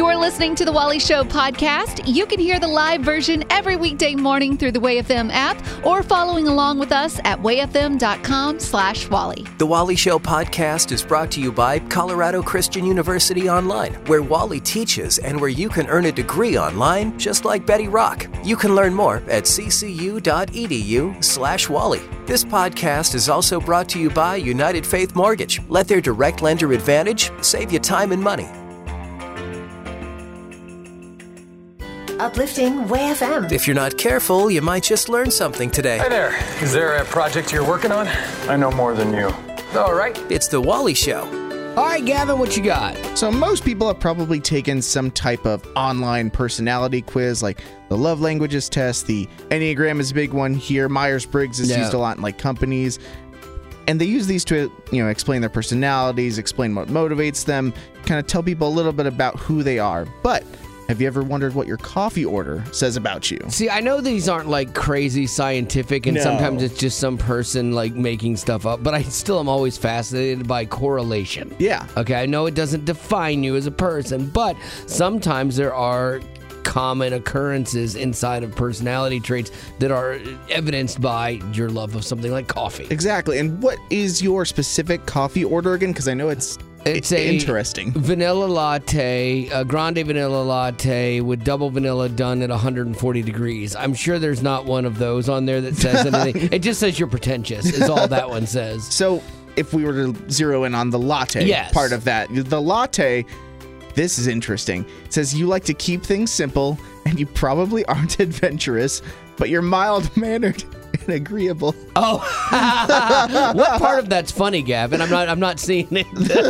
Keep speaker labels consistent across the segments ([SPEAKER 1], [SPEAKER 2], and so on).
[SPEAKER 1] You're listening to the Wally Show podcast. You can hear the live version every weekday morning through the WayFM app or following along with us at wayfm.com/Wally.
[SPEAKER 2] The Wally Show podcast is brought to you by Colorado Christian University Online, where Wally teaches and where you can earn a degree online just like Betty Rock. You can learn more at ccu.edu/Wally. This podcast is also brought to you by United Faith Mortgage. Let their direct lender advantage save you time and money.
[SPEAKER 3] Uplifting WayFM.
[SPEAKER 2] If you're not careful, you might just learn something today.
[SPEAKER 4] Hi there. Is there a project you're working on?
[SPEAKER 5] I know more than you.
[SPEAKER 4] All right.
[SPEAKER 2] It's the Wally Show.
[SPEAKER 6] All right, Gavin, what you got?
[SPEAKER 7] So most people have probably taken some type of online personality quiz, like the love languages test. The Enneagram is a big one here. Myers-Briggs is used a lot in like companies. And they use these to, explain their personalities, explain what motivates them, kind of tell people a little bit about who they are. But have you ever wondered what your coffee order says about you?
[SPEAKER 6] See, I know these aren't like crazy scientific, and sometimes it's just some person like making stuff up, but I still am always fascinated by correlation.
[SPEAKER 7] Yeah.
[SPEAKER 6] Okay, I know it doesn't define you as a person, but sometimes there are common occurrences inside of personality traits that are evidenced by your love of something like coffee.
[SPEAKER 7] Exactly. And what is your specific coffee order again? Because I know it's interesting.
[SPEAKER 6] Vanilla latte, a grande vanilla latte with double vanilla done at 140 degrees. I'm sure there's not one of those on there that says anything. It just says you're pretentious is all that one says.
[SPEAKER 7] So if we were to zero in on the latte part of that, the latte, this is interesting. It says you like to keep things simple and you probably aren't adventurous, but you're mild-mannered and agreeable.
[SPEAKER 6] Oh, what part of that's funny, Gavin? I'm not seeing it.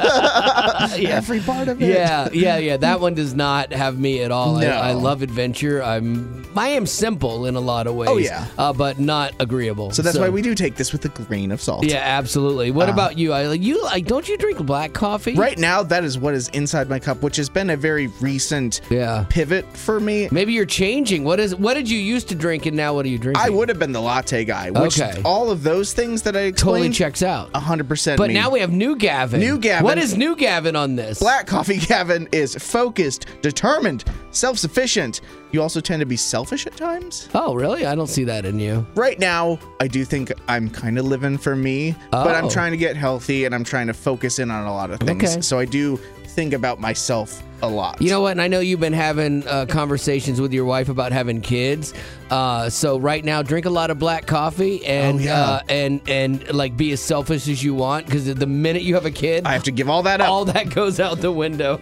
[SPEAKER 7] Every part of it.
[SPEAKER 6] Yeah. That one does not have me at all.
[SPEAKER 7] No.
[SPEAKER 6] I love adventure. I am simple in a lot of ways.
[SPEAKER 7] Oh, yeah.
[SPEAKER 6] But not agreeable.
[SPEAKER 7] So that's why we do take this with a grain of salt.
[SPEAKER 6] Yeah, absolutely. What about you? Don't you drink black coffee?
[SPEAKER 7] Right now, that is what is inside my cup, which has been a very recent pivot for me.
[SPEAKER 6] Maybe you're changing. What did you used to drink and now what are you drinking?
[SPEAKER 7] I would have been the latte guy, which all of those things that I explained
[SPEAKER 6] totally checks out.
[SPEAKER 7] 100%.
[SPEAKER 6] But now we have new Gavin.
[SPEAKER 7] New Gavin.
[SPEAKER 6] What is new Gavin on this?
[SPEAKER 7] Black coffee Gavin is focused, determined, self-sufficient. You also tend to be selfish at times.
[SPEAKER 6] Oh, really? I don't see that in you.
[SPEAKER 7] Right now, I do think I'm kind of living for me, but I'm trying to get healthy and I'm trying to focus in on a lot of things.
[SPEAKER 6] Okay.
[SPEAKER 7] So I do think about myself a lot.
[SPEAKER 6] You know what? And I know you've been having conversations with your wife about having kids. So right now, drink a lot of black coffee and and like be as selfish as you want, because the minute you have a kid,
[SPEAKER 7] I have to give all that up.
[SPEAKER 6] All that goes out the window.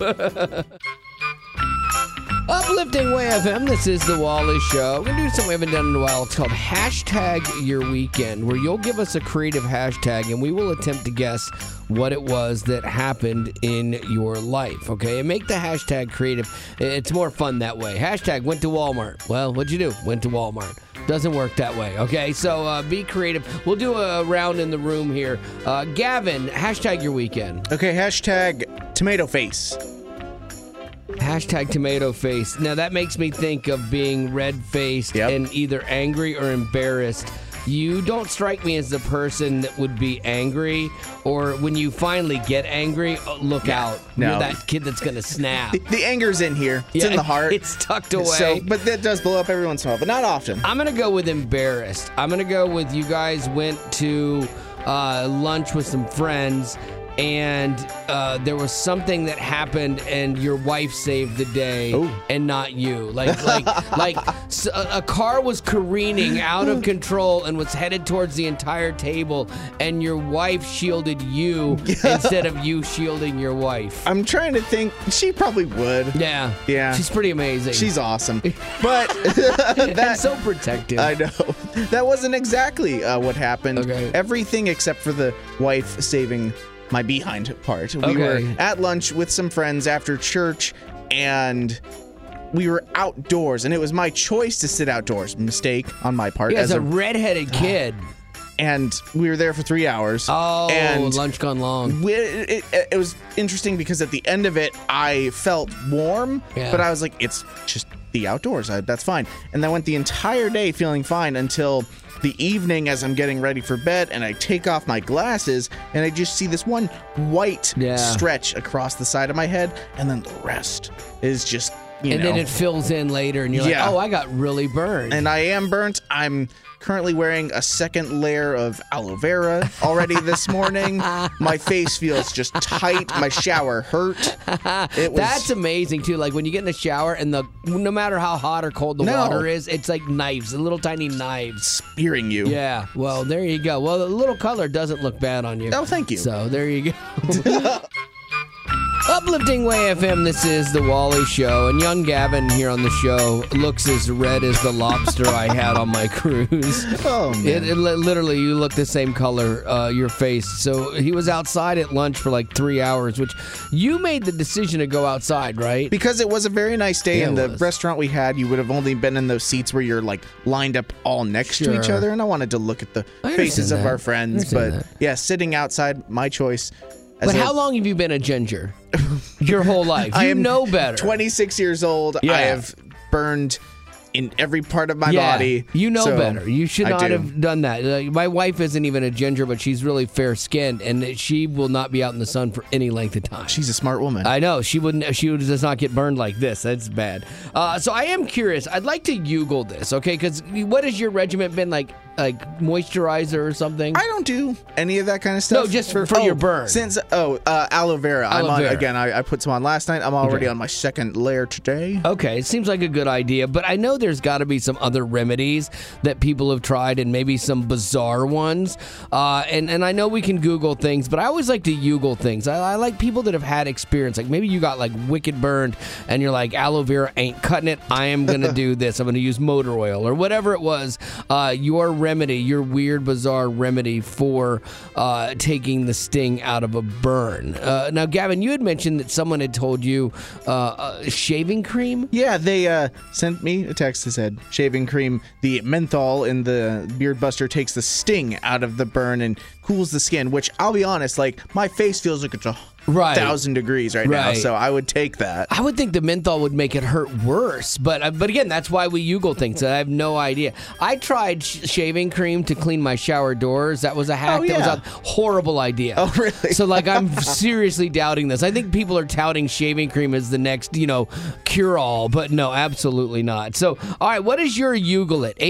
[SPEAKER 6] Uplifting WayFM, this is The Wally Show. We're going to do something we haven't done in a while. It's called Hashtag Your Weekend, where you'll give us a creative hashtag and we will attempt to guess what it was that happened in your life, okay? And make the hashtag creative. It's more fun that way. Hashtag went to Walmart. Well, what'd you do? Went to Walmart. Doesn't work that way, okay? So be creative. We'll do a round in the room here. Gavin, hashtag your weekend.
[SPEAKER 7] Okay, hashtag tomato face.
[SPEAKER 6] Hashtag tomato face. Now that makes me think of being red-faced and either angry or embarrassed. You don't strike me as the person that would be angry, or when you finally get angry, look out.
[SPEAKER 7] No.
[SPEAKER 6] You're that kid that's going to snap.
[SPEAKER 7] The anger's in here. It's in the heart.
[SPEAKER 6] It's tucked away.
[SPEAKER 7] So, but that does blow up every once in a while, but not often.
[SPEAKER 6] I'm going to go with embarrassed. I'm going to go with you guys went to lunch with some friends, and there was something that happened, and your wife saved the day, and not you. Like a car was careening out of control and was headed towards the entire table, and your wife shielded you instead of you shielding your wife.
[SPEAKER 7] I'm trying to think. She probably would.
[SPEAKER 6] Yeah.
[SPEAKER 7] She's
[SPEAKER 6] pretty amazing.
[SPEAKER 7] She's awesome. But
[SPEAKER 6] that's so protective.
[SPEAKER 7] I know. That wasn't exactly what happened.
[SPEAKER 6] Okay.
[SPEAKER 7] Everything except for the wife saving my behind part. We were at lunch with some friends after church, and we were outdoors, and it was my choice to sit outdoors. Mistake on my part.
[SPEAKER 6] Yeah, as a redheaded kid.
[SPEAKER 7] And we were there for 3 hours.
[SPEAKER 6] Oh,
[SPEAKER 7] and
[SPEAKER 6] lunch gone long.
[SPEAKER 7] It was interesting because at the end of it, I felt warm, but I was like, it's just the outdoors. That's fine. And I went the entire day feeling fine until the evening as I'm getting ready for bed, and I take off my glasses, and I just see this one white stretch across the side of my head, and then the rest is just,
[SPEAKER 6] then it fills in later, and you're like, oh, I got really burned.
[SPEAKER 7] And I am burnt. I'm currently wearing a second layer of aloe vera already this morning. My face feels just tight. My shower hurt.
[SPEAKER 6] That's amazing, too. Like, when you get in the shower, and no matter how hot or cold the water is, it's like knives, little tiny knives.
[SPEAKER 7] Spearing you.
[SPEAKER 6] Yeah. Well, there you go. Well, the little color doesn't look bad on you.
[SPEAKER 7] Oh, thank you.
[SPEAKER 6] So, there you go. Uplifting Way FM, this is the Wally Show, and young Gavin here on the show looks as red as the lobster I had on my cruise.
[SPEAKER 7] Oh, man.
[SPEAKER 6] Literally, you look the same color, your face. So he was outside at lunch for like 3 hours, which you made the decision to go outside, right?
[SPEAKER 7] Because it was a very nice day, and the restaurant we had, you would have only been in those seats where you're like lined up all next to each other, and I wanted to look at the faces of our friends. But yeah, sitting outside, my choice.
[SPEAKER 6] But how long have you been a ginger? Your whole life. You know better.
[SPEAKER 7] 26 years old. Yeah. I have burned in every part of my body.
[SPEAKER 6] You know better. You should not have done that. My wife isn't even a ginger, but she's really fair-skinned, and she will not be out in the sun for any length of time.
[SPEAKER 7] She's a smart woman.
[SPEAKER 6] I know. She does not get burned like this. That's bad. So I am curious. I'd like to Google this, okay? Because what has your regimen been like moisturizer or something?
[SPEAKER 7] I don't do any of that kind of stuff.
[SPEAKER 6] No, just for your burn.
[SPEAKER 7] Since aloe vera. I put some on last night. I'm already on my second layer today.
[SPEAKER 6] Okay, it seems like a good idea, but I know there's got to be some other remedies that people have tried, and maybe some bizarre ones. And I know we can Google things, but I always like to Google things. I like people that have had experience. Like maybe you got like wicked burned, and you're like, aloe vera ain't cutting it. I am gonna do this. I'm gonna use motor oil or whatever it was. Your weird, bizarre remedy for taking the sting out of a burn. Now, Gavin, you had mentioned that someone had told you shaving cream?
[SPEAKER 7] Yeah, they sent me a text that said shaving cream, the menthol in the Beard Buster takes the sting out of the burn and cools the skin, which I'll be honest, like my face feels like it's 1,000 degrees right now, so I would take that.
[SPEAKER 6] I would think the menthol would make it hurt worse, but again, that's why we Google things. I have no idea. I tried shaving cream to clean my shower doors. That was a hack. That was a horrible idea.
[SPEAKER 7] Oh, really?
[SPEAKER 6] So, like, I'm seriously doubting this. I think people are touting shaving cream as the next, cure-all, but no, absolutely not. So, all right, what is your Google it?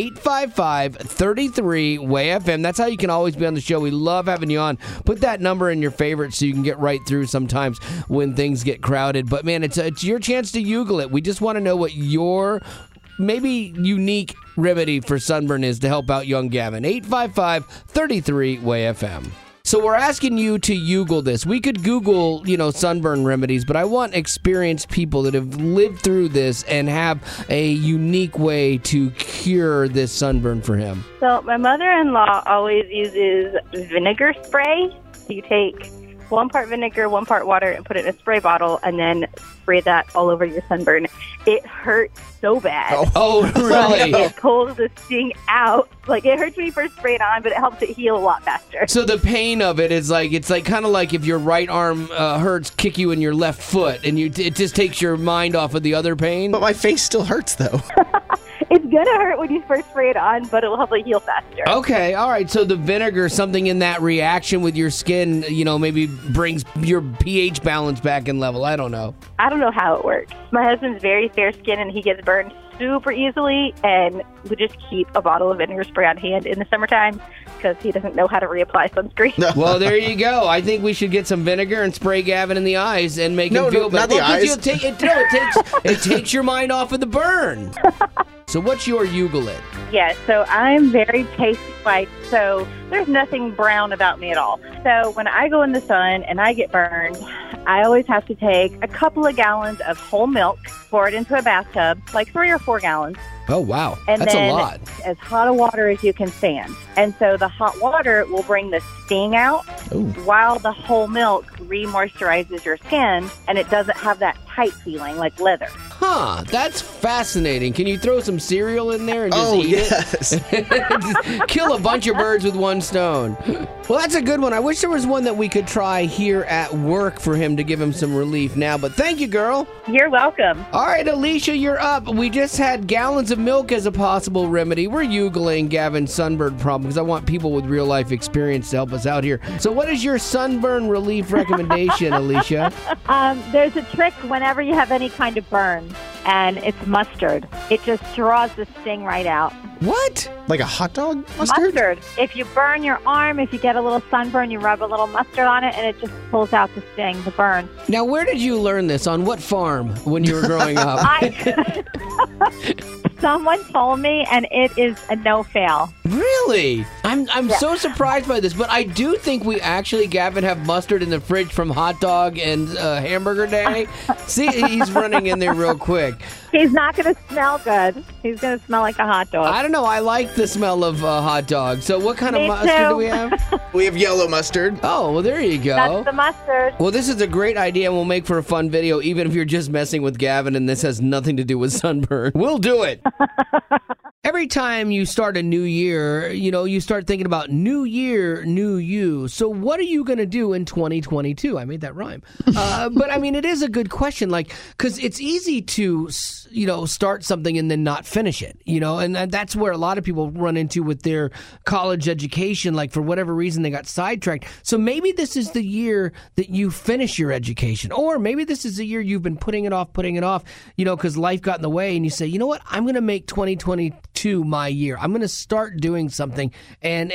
[SPEAKER 6] 855-33-WAY-FM. That's how you can always be on the show. We love having you on. Put that number in your favorites so you can get right through sometimes when things get crowded. But man, it's your chance to Google it. We just want to know what your maybe unique remedy for sunburn is to help out young Gavin. 855-33-WAY-FM. So we're asking you to Google this. We could Google, sunburn remedies, but I want experienced people that have lived through this and have a unique way to cure this sunburn for him.
[SPEAKER 3] So my mother-in-law always uses vinegar spray. You take 1 part vinegar, 1 part water, and put it in a spray bottle, and then spray that all over your sunburn. It hurts so bad.
[SPEAKER 6] Oh, really?
[SPEAKER 3] It pulls the sting out. Like, it hurts when you first spray it on, but it helps it heal a lot faster.
[SPEAKER 6] So the pain of it is like, it's like kind of like if your right arm hurts, kick you in your left foot, and it just takes your mind off of the other pain.
[SPEAKER 7] But my face still hurts, though.
[SPEAKER 3] It's going to hurt when you first spray it on, but it will help it heal faster.
[SPEAKER 6] Okay, all right. So the vinegar, something in that reaction with your skin, maybe brings your pH balance back in level. I don't know.
[SPEAKER 3] I don't know how it works. My husband's very fair-skinned, and he gets burned super easily, and we just keep a bottle of vinegar spray on hand in the summertime because he doesn't know how to reapply sunscreen.
[SPEAKER 6] Well, there you go. I think we should get some vinegar and spray Gavin in the eyes and make him feel better.
[SPEAKER 7] Not the eyes.
[SPEAKER 6] It takes your mind off of the burn. So what's your Google it?
[SPEAKER 3] Yes, so I'm very pasty white, so there's nothing brown about me at all. So when I go in the sun and I get burned, I always have to take a couple of gallons of whole milk, pour it into a bathtub, like 3 or 4 gallons.
[SPEAKER 6] Oh, wow.
[SPEAKER 3] And
[SPEAKER 6] that's
[SPEAKER 3] then
[SPEAKER 6] a lot.
[SPEAKER 3] As hot a water as you can stand. And so the hot water will bring the sting out while the whole milk re-moisturizes your skin, and it doesn't have that tight feeling like leather.
[SPEAKER 6] Huh, that's fascinating. Can you throw some cereal in there and just eat it? Just kill a bunch of birds with one stone. Well, that's a good one. I wish there was one that we could try here at work for him to give him some relief now, but thank you, girl.
[SPEAKER 3] You're welcome.
[SPEAKER 6] All right, Alicia, you're up. We just had gallons of milk as a possible remedy. We're Googling Gavin's sunburn problem because I want people with real-life experience to help us out here. So what is your sunburn relief recommendation, Alicia?
[SPEAKER 5] There's a trick whenever you have any kind of burn, and it's mustard. It just draws the sting right out.
[SPEAKER 6] What?
[SPEAKER 7] Like a hot dog mustard?
[SPEAKER 5] If you burn your arm, if you get a little sunburn, you rub a little mustard on it, and it just pulls out the sting, the burn.
[SPEAKER 6] Now, where did you learn this? On what farm when you were growing up?
[SPEAKER 5] Someone told me, and it is a no-fail.
[SPEAKER 6] Really? I'm so surprised by this, but I do think we actually, Gavin, have mustard in the fridge from hot dog and hamburger day. See, he's running in there real quick.
[SPEAKER 5] He's not going to smell good. He's going to smell like a hot dog.
[SPEAKER 6] I don't know. I like the smell of hot dog. So what kind of mustard do we have?
[SPEAKER 7] We have yellow mustard.
[SPEAKER 6] Oh, well, there you go.
[SPEAKER 5] That's the mustard.
[SPEAKER 6] Well, this is a great idea, and we'll make for a fun video, even if you're just messing with Gavin and this has nothing to do with sunburn. We'll do it. Every time you start a new year, you start thinking about new year, new you. So what are you going to do in 2022? I made that rhyme. But, I mean, it is a good question, because it's easy to, start something and then not finish it, and that's where a lot of people run into with their college education, for whatever reason they got sidetracked. So maybe this is the year that you finish your education, or maybe this is the year you've been putting it off, because life got in the way, and you say, you know what, I'm going to make 2022 my year. I'm going to start doing something and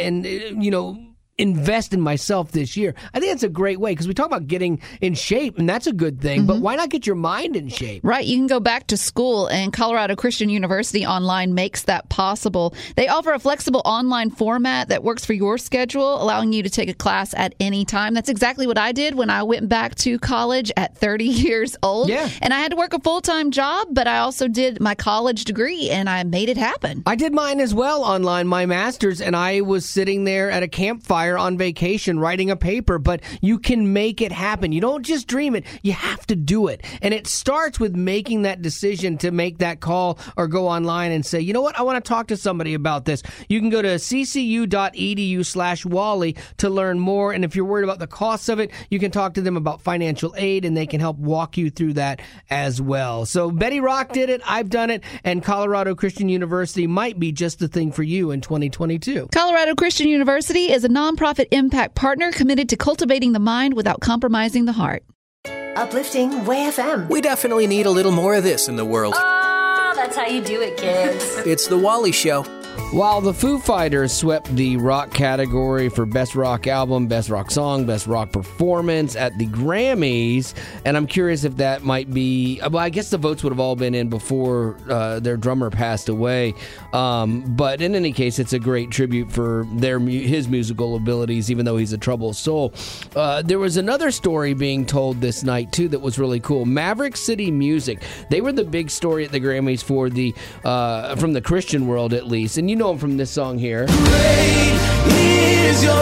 [SPEAKER 6] invest in myself this year. I think that's a great way because we talk about getting in shape, and that's a good thing, but why not get your mind in shape?
[SPEAKER 1] Right. You can go back to school, and Colorado Christian University Online makes that possible. They offer a flexible online format that works for your schedule, allowing you to take a class at any time. That's exactly what I did when I went back to college at 30 years old.
[SPEAKER 6] Yeah.
[SPEAKER 1] And I had to work a full-time job, but I also did my college degree, and I made it happen.
[SPEAKER 6] I did mine as well online, my master's, and I was sitting there at a campfire on vacation writing a paper, but you can make it happen. You don't just dream it, you have to do it. And it starts with making that decision to make that call or go online and say, you know what, I want to talk to somebody about this. You can go to ccu.edu/Wally to learn more. And if you're worried about the costs of it, you can talk to them about financial aid, and they can help walk you through that as well. So Betty Rock did it, I've done it, and Colorado Christian University might be just the thing for you in 2022.
[SPEAKER 1] Colorado Christian University is a nonprofit impact partner committed to cultivating the mind without compromising the heart.
[SPEAKER 8] Uplifting Way FM.
[SPEAKER 2] We definitely need a little more of this in the world.
[SPEAKER 8] Oh, that's how you do it, kids.
[SPEAKER 2] It's The Wally Show.
[SPEAKER 6] While the Foo Fighters swept the rock category for Best Rock Album, Best Rock Song, Best Rock Performance at the Grammys, and I'm curious if that might be, well, I guess the votes would have all been in before their drummer passed away, but in any case, it's a great tribute for his musical abilities, even though he's a troubled soul. There was another story being told this night, too, that was really cool. Maverick City Music, they were the big story at the Grammys for from the Christian world, at least, and you know him from this song here.
[SPEAKER 9] Great is your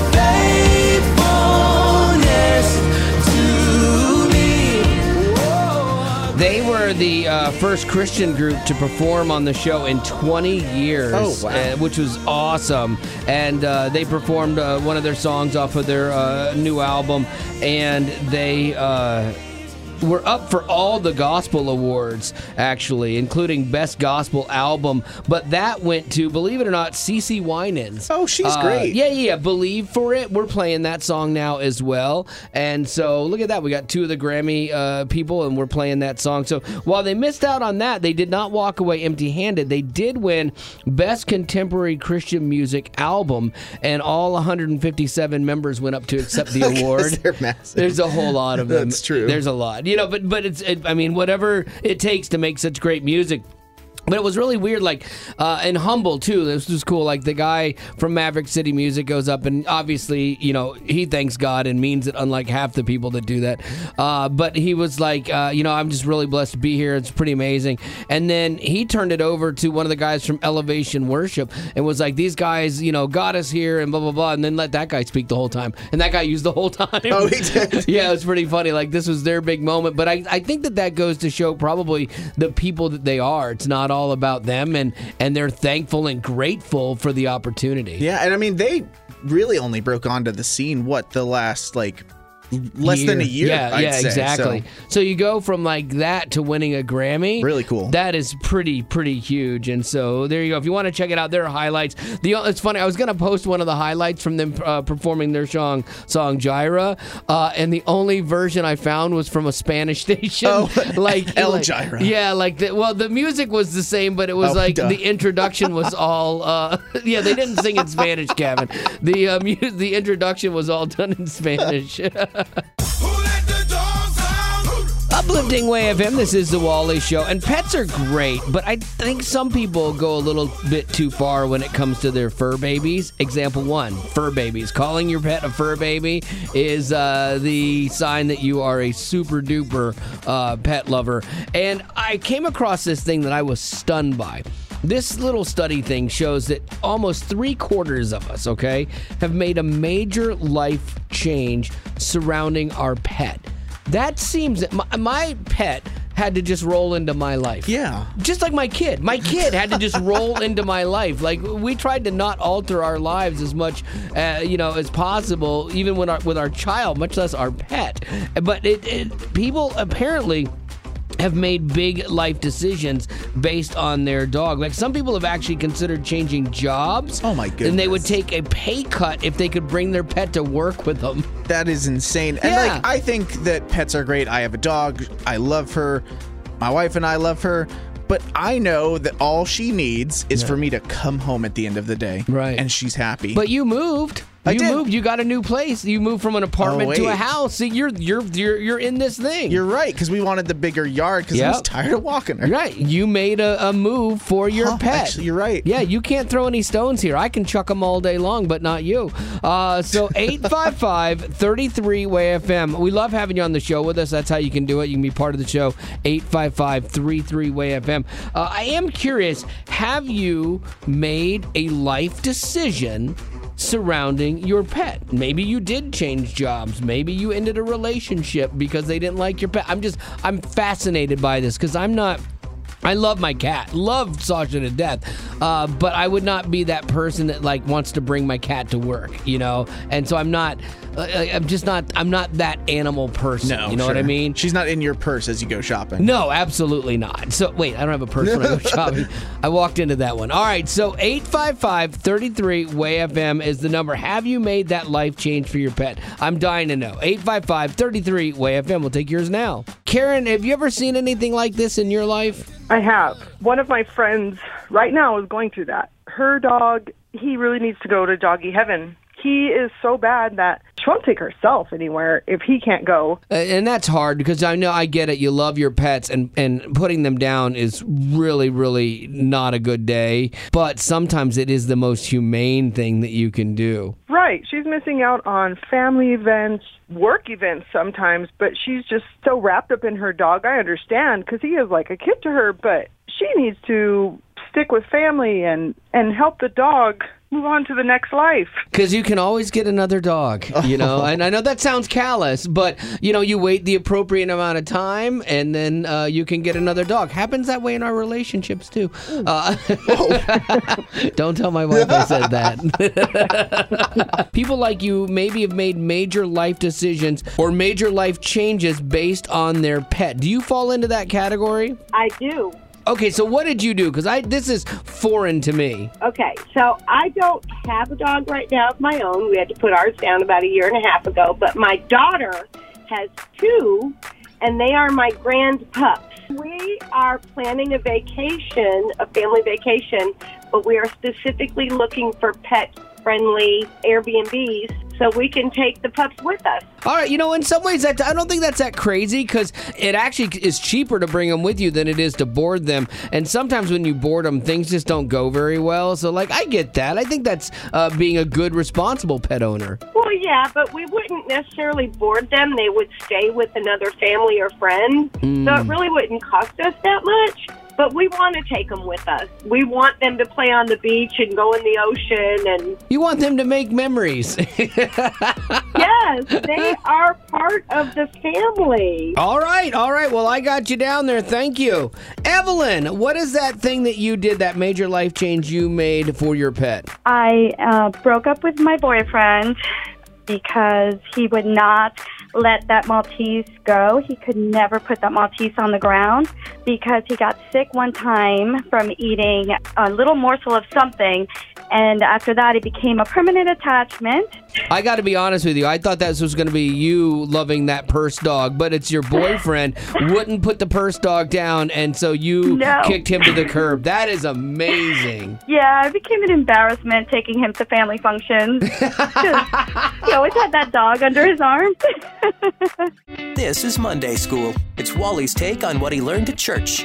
[SPEAKER 9] faithfulness to me. Whoa.
[SPEAKER 6] They were the first Christian group to perform on the show in 20 years, which was awesome. And they performed one of their songs off of their new album, and they were up for all the gospel awards, actually, including Best Gospel Album. But that went to, believe it or not, CeCe Winans.
[SPEAKER 7] Oh, she's great.
[SPEAKER 6] Yeah. Believe for It. We're playing that song now as well. And so look at that. We got two of the Grammy people, and we're playing that song. So while they missed out on that, they did not walk away empty-handed. They did win Best Contemporary Christian Music Album, and all 157 members went up to accept the award.
[SPEAKER 7] They're massive.
[SPEAKER 6] There's a whole lot of them.
[SPEAKER 7] That's true.
[SPEAKER 6] There's a lot. But it's I mean, whatever it takes to make such great music. But it was really weird, like, and humble, too. This was cool. Like, the guy from Maverick City Music goes up, and obviously, you know, he thanks God and means it, unlike half the people that do that. But he was like, you know, I'm just really blessed to be here. It's pretty amazing. And then he turned it over to one of the guys from Elevation Worship and was like, these guys, you know, got us here and blah, blah, blah. And then let that guy speak the whole time. And that guy used the whole time.
[SPEAKER 7] Oh, he did?
[SPEAKER 6] Yeah, it was pretty funny. Like, this was their big moment. But I think that goes to show probably the people that they are. It's not all about them, and they're thankful and grateful for the opportunity.
[SPEAKER 7] Yeah, and I mean, they really only broke onto the scene, the last, like, less than a year, I'd say.
[SPEAKER 6] Exactly. So you go from like that to winning a Grammy.
[SPEAKER 7] Really cool.
[SPEAKER 6] That is pretty huge. And so there you go. If you want to check it out, there are highlights. It's funny. I was going to post one of the highlights from them performing their song Gyra, and the only version I found was from a Spanish station.
[SPEAKER 7] Oh,
[SPEAKER 6] like
[SPEAKER 7] El Gyra.
[SPEAKER 6] Yeah, like the music was the same, but it was the introduction was all. Yeah, they didn't sing in Spanish, Kevin. The introduction was all done in Spanish. Uplifting Way FM, this is the Wally Show, and pets are great, but I think some people go a little bit too far when it comes to their fur babies. Example 1, fur babies. Calling your pet a fur baby is the sign that you are a super duper pet lover. And I came across this thing that I was stunned by. This little study thing shows that almost 3/4 of us, okay, have made a major life change surrounding our pet. That seems that my pet had to just roll into my life.
[SPEAKER 7] Yeah.
[SPEAKER 6] Just like my kid. My kid had to just roll into my life. Like, we tried to not alter our lives as much, as possible, even with our child, much less our pet. But people apparently have made big life decisions based on their dog. Like, some people have actually considered changing jobs.
[SPEAKER 7] Oh my goodness.
[SPEAKER 6] And they would take a pay cut if they could bring their pet to work with them.
[SPEAKER 7] That is insane. And
[SPEAKER 6] Yeah.
[SPEAKER 7] I think that pets are great. I have a dog. I love her. My wife and I love her. But I know that all she needs is for me to come home at the end of the day.
[SPEAKER 6] Right.
[SPEAKER 7] And she's happy.
[SPEAKER 6] But you moved.
[SPEAKER 7] I did.
[SPEAKER 6] Moved. You got a new place. You moved from an apartment to a house. See, you're in this thing.
[SPEAKER 7] You're right, because we wanted the bigger yard because I was tired of walking her.
[SPEAKER 6] Right. You made a move for your pet.
[SPEAKER 7] Actually, you're right.
[SPEAKER 6] Yeah, you can't throw any stones here. I can chuck them all day long, but not you. So 855-33-WAY-FM. We love having you on the show with us. That's how you can do it. You can be part of the show. 855-33-WAY-FM. I am curious, have you made a life decision surrounding your pet? Maybe you did change jobs. Maybe you ended a relationship because they didn't like your pet. I'm fascinated by this because I love my cat. Love Sasha to death. But I would not be that person that like wants to bring my cat to work, you know? And so I'm not that animal person.
[SPEAKER 7] No,
[SPEAKER 6] you know what I mean?
[SPEAKER 7] She's not in your purse as you go shopping.
[SPEAKER 6] No, absolutely not. So, wait, I don't have a purse when I go shopping. I walked into that one. All right, so 855-33-WAY-FM is the number. Have you made that life change for your pet? I'm dying to know. 855-33-WAY-FM. We'll take yours now. Karen, have you ever seen anything like this in your life?
[SPEAKER 10] I have. One of my friends right now is going through that. Her dog, he really needs to go to doggy heaven. He is so bad that she won't take herself anywhere if he can't go.
[SPEAKER 6] And that's hard because I get it. You love your pets and putting them down is really, really not a good day. But sometimes it is the most humane thing that you can do.
[SPEAKER 10] Right. She's missing out on family events, work events sometimes, but she's just so wrapped up in her dog. I understand because he is like a kid to her, but she needs to stick with family and help the dog move on to the next life.
[SPEAKER 6] Because you can always get another dog, you know. And I know that sounds callous, but, you know, you wait the appropriate amount of time, and then you can get another dog. Happens that way in our relationships, too. Don't tell my wife I said that. People like you maybe have made major life decisions or major life changes based on their pet. Do you fall into that category?
[SPEAKER 11] I do.
[SPEAKER 6] Okay, so what did you do? Because this is foreign to me.
[SPEAKER 11] Okay, so I don't have a dog right now of my own. We had to put ours down about 1.5 years ago. But my daughter has 2, and they are my grand pups. We are planning a vacation, a family vacation, but we are specifically looking for pet-friendly Airbnbs so we can take the pups with us.
[SPEAKER 6] All right, in some ways, I don't think that's that crazy because it actually is cheaper to bring them with you than it is to board them. And sometimes when you board them, things just don't go very well. So, I get that. I think that's being a good, responsible pet owner.
[SPEAKER 11] Well, yeah, but we wouldn't necessarily board them. They would stay with another family or friend. So it really wouldn't cost us that much. But we want to take them with us. We want them to play on the beach and go in the ocean. And
[SPEAKER 6] you want them to make memories.
[SPEAKER 11] Yes, they are part of the family.
[SPEAKER 6] All right. Well, I got you down there. Thank you. Evelyn, what is that thing that you did, that major life change you made for your pet?
[SPEAKER 12] I broke up with my boyfriend because he would not let that Maltese go. He could never put that Maltese on the ground because he got sick one time from eating a little morsel of something. And after that, it became a permanent attachment.
[SPEAKER 6] I got to be honest with you. I thought that was going to be you loving that purse dog, but it's your boyfriend wouldn't put the purse dog down, and so you kicked him to the curb. That is amazing.
[SPEAKER 12] Yeah, it became an embarrassment taking him to family functions. He always had that dog under his arm.
[SPEAKER 2] This is Monday School. It's Wally's take on what he learned at church,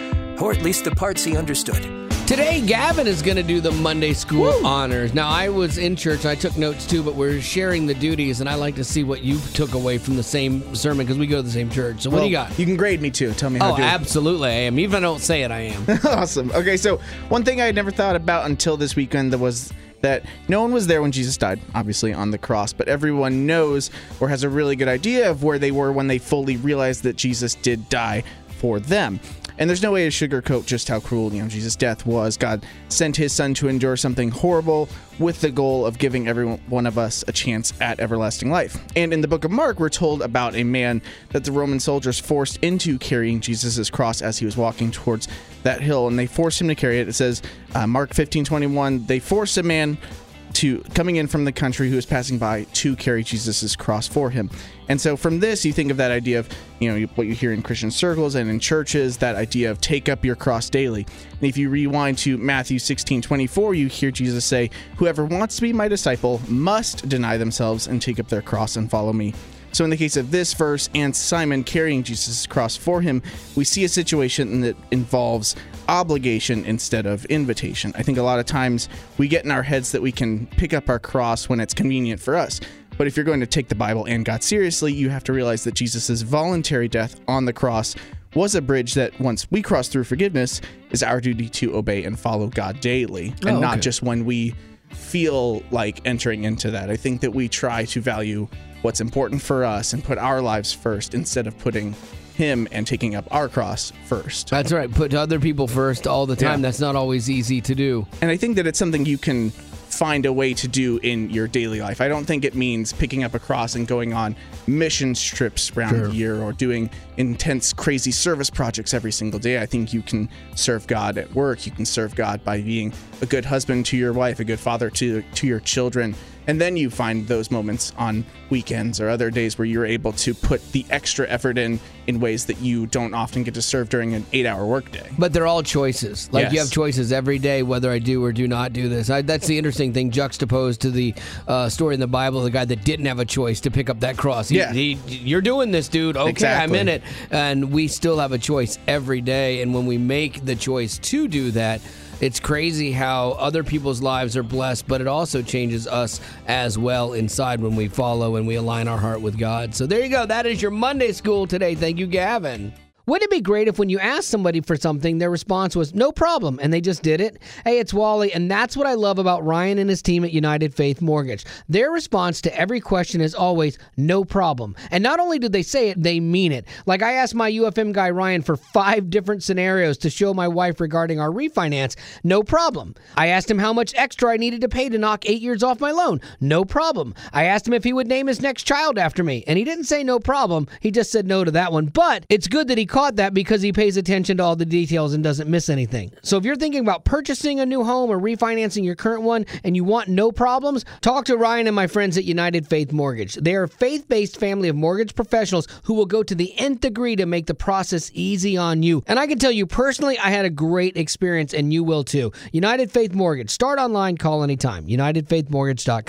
[SPEAKER 2] or at least the parts he understood.
[SPEAKER 6] Today, Gavin is going to do the Monday School honors. Now, I was in church. I took notes, too, but we're sharing the duties, and I like to see what you took away from the same sermon because we go to the same church. So what do you got?
[SPEAKER 7] You can grade me, too. Tell me how to do it.
[SPEAKER 6] Absolutely. I am. Even if I don't say it, I am.
[SPEAKER 7] Awesome. Okay, so one thing I had never thought about until this weekend was that no one was there when Jesus died, obviously, on the cross, but everyone knows or has a really good idea of where they were when they fully realized that Jesus did die for them. And there's no way to sugarcoat just how cruel, Jesus' death was. God sent his son to endure something horrible with the goal of giving every one of us a chance at everlasting life. And in the book of Mark, we're told about a man that the Roman soldiers forced into carrying Jesus' cross as he was walking towards that hill. And they forced him to carry it. It says, Mark 15:21, they forced a man coming in from the country who was passing by to carry Jesus' cross for him. And so from this, you think of that idea of, what you hear in Christian circles and in churches, that idea of take up your cross daily. And if you rewind to Matthew 16:24, you hear Jesus say, whoever wants to be my disciple must deny themselves and take up their cross and follow me. So in the case of this verse and Simon carrying Jesus' cross for him, we see a situation that involves obligation instead of invitation. I think a lot of times we get in our heads that we can pick up our cross when it's convenient for us. But if you're going to take the Bible and God seriously, you have to realize that Jesus' voluntary death on the cross was a bridge that once we cross through forgiveness, is our duty to obey and follow God daily, and not just when we feel like entering into that. I think that we try to value what's important for us and put our lives first instead of putting him and taking up our cross first.
[SPEAKER 6] That's right. Put other people first all the time. Yeah. That's not always easy to do.
[SPEAKER 7] And I think that it's something you can find a way to do in your daily life. I don't think it means picking up a cross and going on mission trips around the year or doing intense, crazy service projects every single day. I think you can serve God at work. You can serve God by being a good husband to your wife, a good father to your children. And then you find those moments on weekends or other days where you're able to put the extra effort in ways that you don't often get to serve during an 8-hour workday.
[SPEAKER 6] But they're all choices. You have choices every day whether I do or do not do this. That's the interesting thing, juxtaposed to the story in the Bible, the guy that didn't have a choice to pick up that cross. You're doing this, dude. Okay, exactly. I'm in it. And we still have a choice every day. And when we make the choice to do that, it's crazy how other people's lives are blessed, but it also changes us as well inside when we follow and we align our heart with God. So there you go. That is your Monday School today. Thank you, Gavin. Wouldn't it be great if when you asked somebody for something, their response was, no problem, and they just did it? Hey, it's Wally, and that's what I love about Ryan and his team at United Faith Mortgage. Their response to every question is always, no problem. And not only do they say it, they mean it. Like I asked my UFM guy, Ryan, for 5 different scenarios to show my wife regarding our refinance. No problem. I asked him how much extra I needed to pay to knock 8 years off my loan. No problem. I asked him if he would name his next child after me, and he didn't say no problem. He just said no to that one. But it's good that he caught that because he pays attention to all the details and doesn't miss anything. So if you're thinking about purchasing a new home or refinancing your current one and you want no problems, talk to Ryan and my friends at United Faith Mortgage. They are a faith-based family of mortgage professionals who will go to the nth degree to make the process easy on you. And I can tell you personally, I had a great experience and you will too. United Faith Mortgage. Start online, call anytime. UnitedFaithMortgage.com.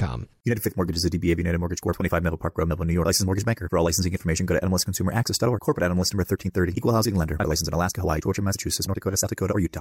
[SPEAKER 13] United Fifth Mortgage is a DBA of United Mortgage Corp. 25 Melville Park Road, Melville, New York. Licensed mortgage banker. For all licensing information, go to nmlsconsumeraccess.org. Corporate NMLS number 1330. Equal housing lender. Licensed in Alaska, Hawaii, Georgia, Massachusetts, North Dakota, South Dakota, or Utah.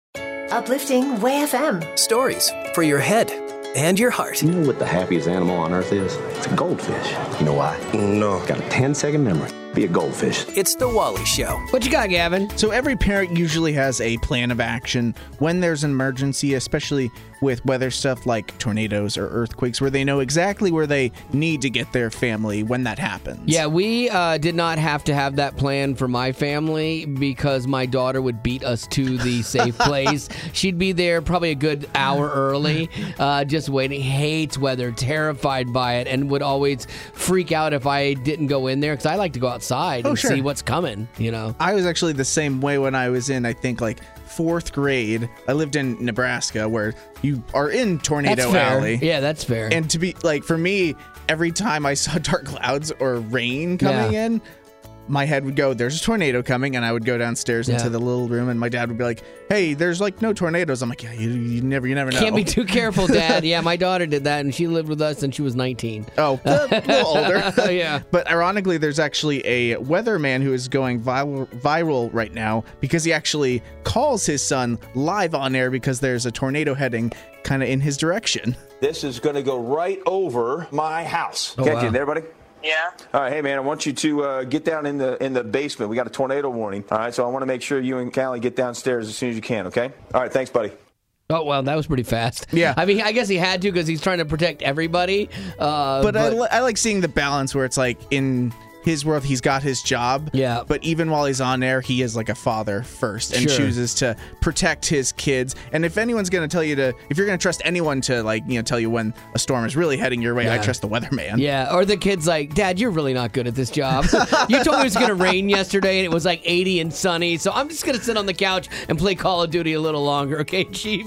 [SPEAKER 8] Uplifting Way FM.
[SPEAKER 2] Stories for your head and your heart.
[SPEAKER 14] You know what the happiest animal on earth is? It's a goldfish. You know why? No. Got a 10-second memory. Be a goldfish.
[SPEAKER 2] It's The Wally Show.
[SPEAKER 6] What you got, Gavin?
[SPEAKER 7] So every parent usually has a plan of action when there's an emergency, especially with weather stuff like tornadoes or earthquakes, where they know exactly where they need to get their family when that happens.
[SPEAKER 6] Yeah, we did not have to have that plan for my family because my daughter would beat us to the safe place. She'd be there probably a good hour early, just waiting. Hates weather, terrified by it, and would always freak out if I didn't go in there because I like to go outside and see what's coming, you know.
[SPEAKER 7] I was actually the same way when I was in, I think, like 4th grade. I lived in Nebraska where you are in Tornado Alley.
[SPEAKER 6] Yeah, that's fair.
[SPEAKER 7] And to be like, for me, every time I saw dark clouds or rain coming in, my head would go, there's a tornado coming, and I would go downstairs into the little room, and my dad would be like, hey, there's like no tornadoes. I'm like, yeah, you never know.
[SPEAKER 6] Can't be too careful, Dad. Yeah, my daughter did that, and she lived with us, and she was 19.
[SPEAKER 7] Oh, a little older.
[SPEAKER 6] Yeah.
[SPEAKER 7] But ironically, there's actually a weatherman who is going viral right now because he actually calls his son live on air because there's a tornado heading kind of in his direction.
[SPEAKER 15] This is going to go right over my house. Catch you there, buddy?
[SPEAKER 16] Yeah.
[SPEAKER 15] All right, hey man, I want you to get down in the basement. We got a tornado warning. All right, so I want to make sure you and Callie get downstairs as soon as you can. Okay. All right, thanks, buddy.
[SPEAKER 6] Oh, well, that was pretty fast.
[SPEAKER 7] Yeah.
[SPEAKER 6] I mean, I guess he had to because he's trying to protect everybody.
[SPEAKER 7] But I like seeing the balance where it's like in his world, he's got his job.
[SPEAKER 6] Yeah.
[SPEAKER 7] But even while he's on air, he is like a father first and chooses to protect his kids. And if anyone's going to tell you if you're going to trust anyone to tell you when a storm is really heading your way, I trust the weatherman.
[SPEAKER 6] Yeah. Or the kid's like, Dad, you're really not good at this job. You told me it was going to rain yesterday and it was like 80 and sunny. So I'm just going to sit on the couch and play Call of Duty a little longer. Okay, Chief?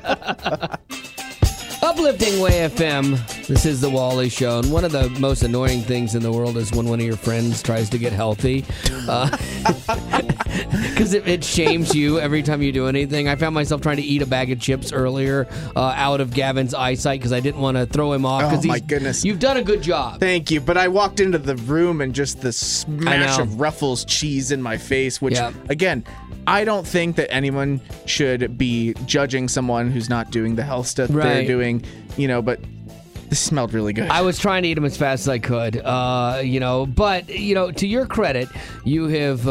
[SPEAKER 6] Uplifting Way FM. This is the Wally Show, and one of the most annoying things in the world is when one of your friends tries to get healthy, because it shames you every time you do anything. I found myself trying to eat a bag of chips earlier out of Gavin's eyesight because I didn't want to throw him off.
[SPEAKER 7] Oh my goodness!
[SPEAKER 6] You've done a good job.
[SPEAKER 7] Thank you, but I walked into the room and just the smash of Ruffles cheese in my face, which again, I don't think that anyone should be judging someone who's not doing the health stuff they're doing, but this smelled really good.
[SPEAKER 6] I was trying to eat them as fast as I could, but, to your credit, you have,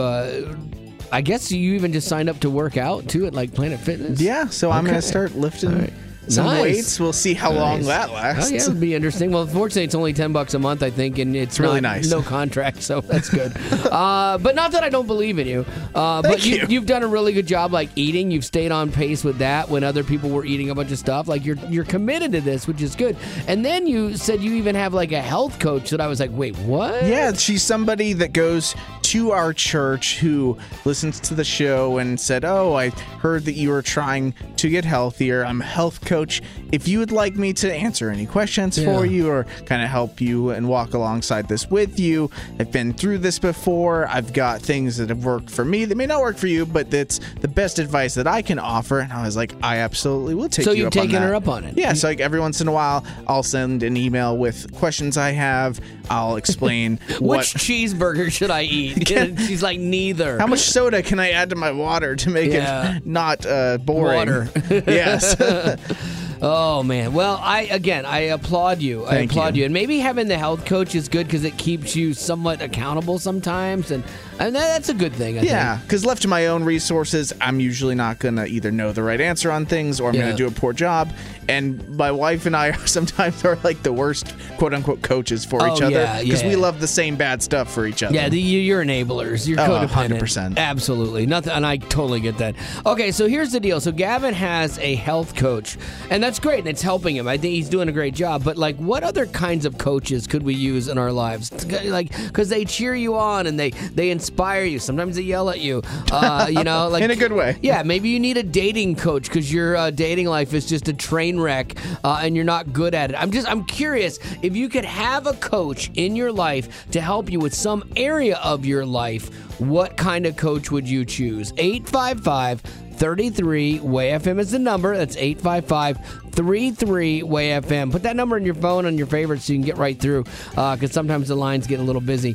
[SPEAKER 6] I guess you even just signed up to work out, too, at, like, Planet Fitness?
[SPEAKER 7] Yeah, so I'm going to start lifting some weights. We'll see how long that lasts.
[SPEAKER 6] Oh, yeah, it'll be interesting. Well, fortunately, it's only $10 a month, I think, and it's
[SPEAKER 7] really nice.
[SPEAKER 6] No contract, so that's good. But not that I don't believe in you. But you've done a really good job, like eating. You've stayed on pace with that when other people were eating a bunch of stuff. Like you're committed to this, which is good. And then you said you even have like a health coach that I was like, wait, what?
[SPEAKER 7] Yeah, she's somebody that goes to our church who listens to the show and said, oh, I heard that you were trying to get healthier. I'm a health coach. If you would like me to answer any questions for you or kind of help you and walk alongside this with you, I've been through this before. I've got things that have worked for me that may not work for you, but that's the best advice that I can offer. And I was like, I absolutely will take you up on that.
[SPEAKER 6] So you've taken her up on it?
[SPEAKER 7] Yeah. So like every once in a while, I'll send an email with questions I have. I'll explain
[SPEAKER 6] which cheeseburger should I eat. She's like, neither.
[SPEAKER 7] How much soda can I add to my water to make it not boring?
[SPEAKER 6] Water.
[SPEAKER 7] Yes.
[SPEAKER 6] Oh, man. Well, I applaud you. I applaud you. And maybe having the health coach is good because it keeps you somewhat accountable sometimes. And that's a good thing, I think.
[SPEAKER 7] Because left to my own resources, I'm usually not going to either know the right answer on things or I'm going to do a poor job. And my wife and I sometimes are like the worst, quote-unquote, coaches for each other because we love the same bad stuff for each other.
[SPEAKER 6] Yeah, you're enablers. You're codependent.
[SPEAKER 7] 100%.
[SPEAKER 6] Absolutely. Nothing, and I totally get that. Okay, so here's the deal. So Gavin has a health coach, and that's great, and it's helping him. I think he's doing a great job. But, like, what other kinds of coaches could we use in our lives? Like, because they cheer you on, and they inspire you. Sometimes they yell at you, like
[SPEAKER 7] in a good way.
[SPEAKER 6] Yeah, maybe you need a dating coach because your dating life is just a train wreck, and you're not good at it. I'm curious if you could have a coach in your life to help you with some area of your life. What kind of coach would you choose? 855-33-WAY-FM is the number. That's 855 855-833-WAY-FM. Put that number in your phone on your favorites so you can get right through, because sometimes the lines get a little busy.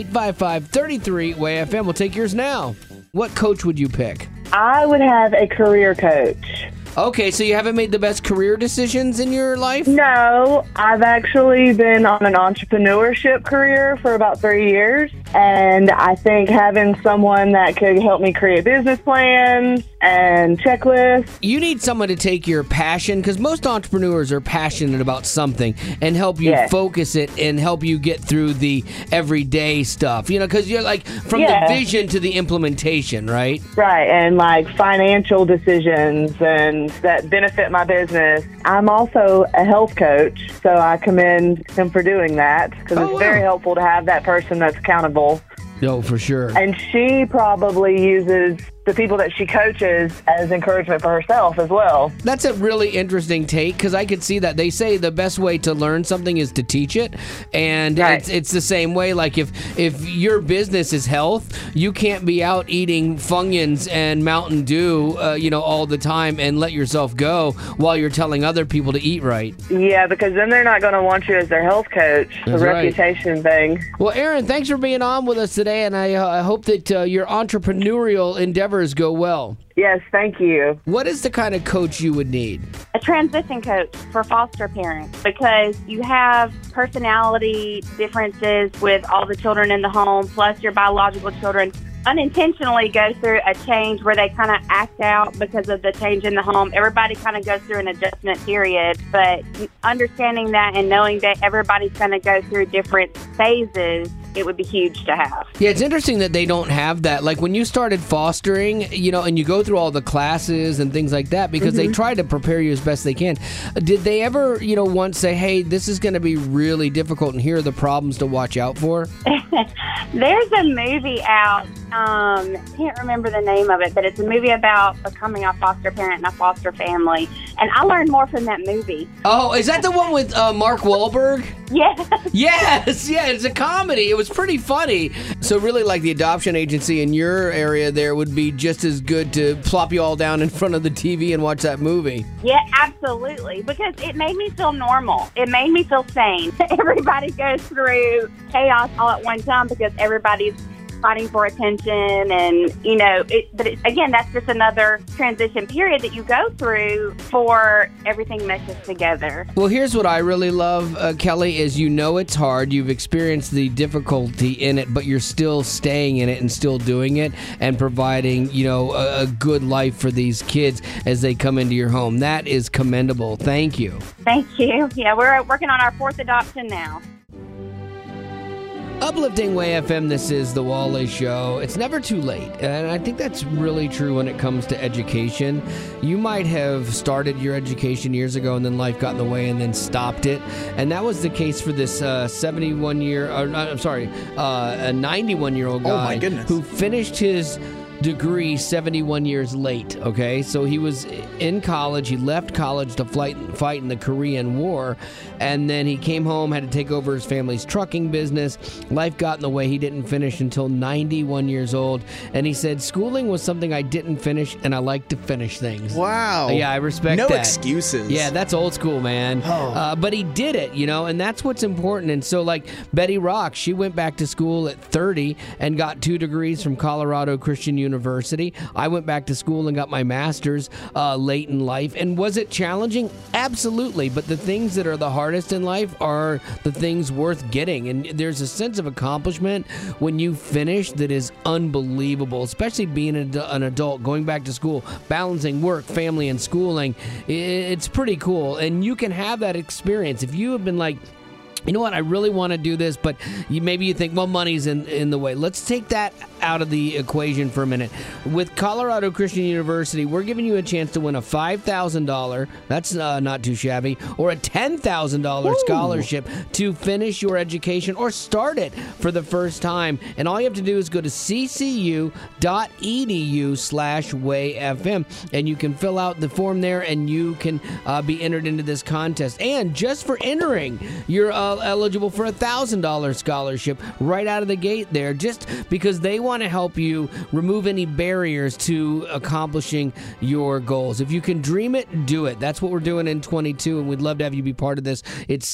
[SPEAKER 6] 855-33-WAY-FM. We'll take yours now. What coach would you pick?
[SPEAKER 16] I would have a career coach.
[SPEAKER 6] Okay, so you haven't made the best career decisions in your life?
[SPEAKER 16] No, I've actually been on an entrepreneurship career for about 3 years, and I think having someone that could help me create business plans and checklists.
[SPEAKER 6] You need someone to take your passion, because most entrepreneurs are passionate about something, and help you focus it and help you get through the everyday stuff, because you're like from the vision to the implementation, right?
[SPEAKER 16] Right, and like financial decisions and that benefit my business. I'm also a health coach, so I commend him for doing that, because it's very helpful to have that person that's accountable.
[SPEAKER 6] No, for sure.
[SPEAKER 16] And she probably uses the people that she coaches as encouragement for herself as well.
[SPEAKER 6] That's a really interesting take, because I could see that. They say the best way to learn something is to teach it, and it's the same way. Like if your business is health, you can't be out eating Funyuns and Mountain Dew, all the time and let yourself go while you're telling other people to eat right.
[SPEAKER 16] Yeah, because then they're not going to want you as their health coach. It's a reputation thing.
[SPEAKER 6] Well, Erin, thanks for being on with us today, and I hope that your entrepreneurial endeavors go well.
[SPEAKER 16] Yes, thank you.
[SPEAKER 6] What is the kind of coach you would need?
[SPEAKER 5] A transition coach for foster parents, because you have personality differences with all the children in the home, plus your biological children unintentionally go through a change where they kind of act out because of the change in the home. Everybody kind of goes through an adjustment period, but understanding that and knowing that everybody's going to go through different phases, it would be huge to have.
[SPEAKER 6] Yeah, it's interesting that they don't have that. Like when you started fostering, and you go through all the classes and things like that, because they try to prepare you as best they can. Did they ever, once say, hey, this is going to be really difficult and here are the problems to watch out for?
[SPEAKER 5] There's a movie out, can't remember the name of it, but it's a movie about becoming a foster parent and a foster family. And I learned more from that movie.
[SPEAKER 6] Oh, is that the one with Mark Wahlberg?
[SPEAKER 5] Yes.
[SPEAKER 6] Yes, yeah, it's a comedy. It was pretty funny. So really, like, the adoption agency in your area there would be just as good to plop you all down in front of the TV and watch that movie.
[SPEAKER 5] Yeah, absolutely, because it made me feel normal. It made me feel sane. Everybody goes through chaos all at one time because everybody's fighting for attention, and again, that's just another transition period that you go through before everything meshes together.
[SPEAKER 6] Well, here's what I really love, Kelly, is it's hard. You've experienced the difficulty in it, but you're still staying in it and still doing it and providing, a good life for these kids as they come into your home. That is commendable. Thank you.
[SPEAKER 5] Thank you. Yeah, we're working on our 4th adoption now.
[SPEAKER 6] Uplifting Way FM, this is The Wally Show. It's never too late, and I think that's really true when it comes to education. You might have started your education years ago, and then life got in the way and then stopped it, and that was the case for this 91-year-old guy.
[SPEAKER 7] Oh, my goodness.
[SPEAKER 6] Who finished his degree 71 years late, okay? So he was in college. He left college to fight in the Korean War, and then he came home, had to take over his family's trucking business. Life got in the way. He didn't finish until 91 years old, and he said, schooling was something I didn't finish, and I like to finish things.
[SPEAKER 7] Wow.
[SPEAKER 6] Yeah, I respect
[SPEAKER 7] that.
[SPEAKER 6] No
[SPEAKER 7] excuses.
[SPEAKER 6] Yeah, that's old school, man.
[SPEAKER 7] Oh.
[SPEAKER 6] But he did it, and that's what's important. And so, like, Betty Rock, she went back to school at 30 and got 2 degrees from Colorado Christian University. I went back to school and got my master's late in life. And was it challenging? Absolutely. But the things that are the hardest in life are the things worth getting. And there's a sense of accomplishment when you finish that is unbelievable, especially being an adult, going back to school, balancing work, family, and schooling. It's pretty cool. And you can have that experience. If you have been like, you know what, I really want to do this, but maybe you think, well, money's in the way. Let's take that out of the equation for a minute. With Colorado Christian University, we're giving you a chance to win a $5,000, that's not too shabby, or a $10,000 scholarship to finish your education or start it for the first time. And all you have to do is go to ccu.edu/WayFM, and you can fill out the form there, and you can be entered into this contest. And just for entering, your eligible for a $1,000 scholarship right out of the gate there, just because they want to help you remove any barriers to accomplishing your goals. If you can dream it, do it. That's what we're doing in 22, and we'd love to have you be part of this. It's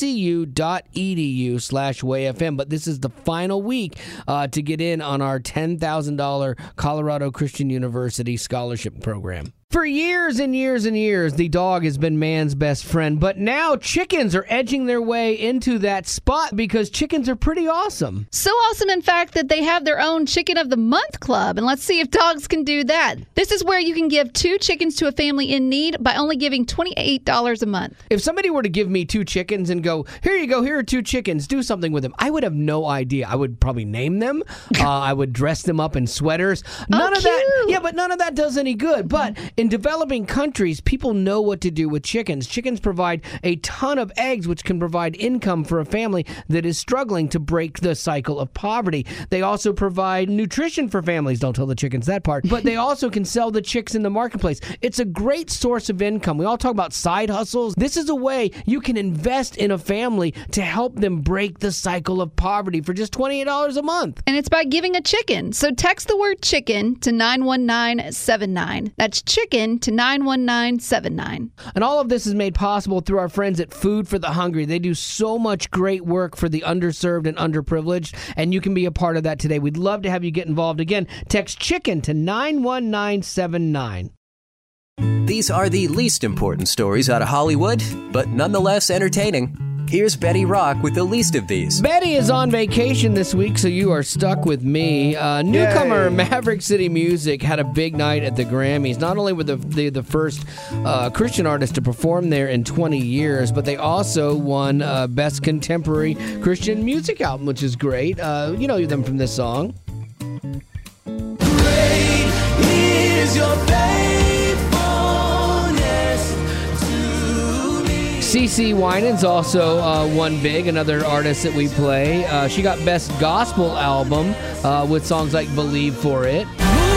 [SPEAKER 6] ccu.edu/WayFM, but this is the final week to get in on our $10,000 Colorado Christian University scholarship program. For years and years and years, the dog has been man's best friend, but now chickens are edging their way into that spot because chickens are pretty awesome.
[SPEAKER 1] So awesome, in fact, that they have their own Chicken of the Month Club, and let's see if dogs can do that. This is where you can give 2 chickens to a family in need by only giving $28 a month.
[SPEAKER 6] If somebody were to give me 2 chickens and go, here you go, here are 2 chickens, do something with them, I would have no idea. I would probably name them. I would dress them up in sweaters. None of that. Yeah, but none of that does any good. But in developing countries, people know what to do with chickens. Chickens provide a ton of eggs, which can provide income for a family that is struggling to break the cycle of poverty. They also provide nutrition for families. Don't tell the chickens that part. But they also can sell the chicks in the marketplace. It's a great source of income. We all talk about side hustles. This is a way you can invest in a family to help them break the cycle of poverty for just $28 a month.
[SPEAKER 1] And it's by giving a chicken. So text the word chicken to 91979. That's chicken to 91979.
[SPEAKER 6] And all of this is made possible through our friends at Food for the Hungry. They do so much great work for the underserved and underprivileged, and you can be a part of that today. We'd love to have you get involved. Again, text chicken to 91979.
[SPEAKER 2] These are the least important stories out of Hollywood, but nonetheless entertaining. Here's Betty Rock with the least of these.
[SPEAKER 6] Betty is on vacation this week, so you are stuck with me. Newcomer Maverick City Music had a big night at the Grammys. Not only were the first Christian artist to perform there in 20 years, but they also won Best Contemporary Christian Music Album, which is great. You know them from this song.
[SPEAKER 9] Great is your faithfulness.
[SPEAKER 6] CeCe Winans also won big, another artist that we play. She got Best Gospel Album with songs like Believe for It.